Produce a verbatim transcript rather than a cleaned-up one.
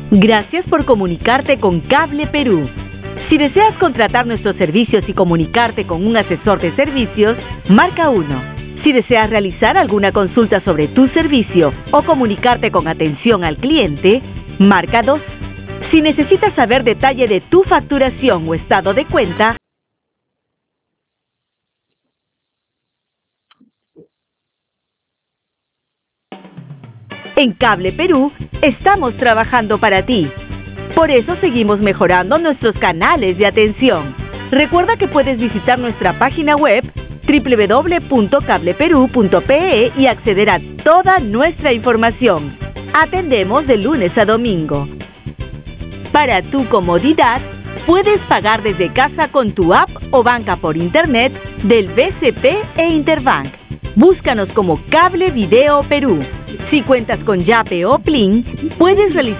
Gracias por comunicarte con Cable Perú. Si deseas contratar nuestros servicios y comunicarte con un asesor de servicios, marca uno. Si deseas realizar alguna consulta sobre tu servicio o comunicarte con atención al cliente, marca dos. Si necesitas saber detalle de tu facturación o estado de cuenta, en Cable Perú estamos trabajando para ti. Por eso seguimos mejorando nuestros canales de atención. Recuerda que puedes visitar nuestra página web doble u doble u doble u punto cable perú punto pe e y acceder a toda nuestra información. Atendemos de lunes a domingo. Para tu comodidad, puedes pagar desde casa con tu app o banca por internet del B C P e Interbank. Búscanos como Cable Video Perú. Si cuentas con Yape o Plin, puedes realizar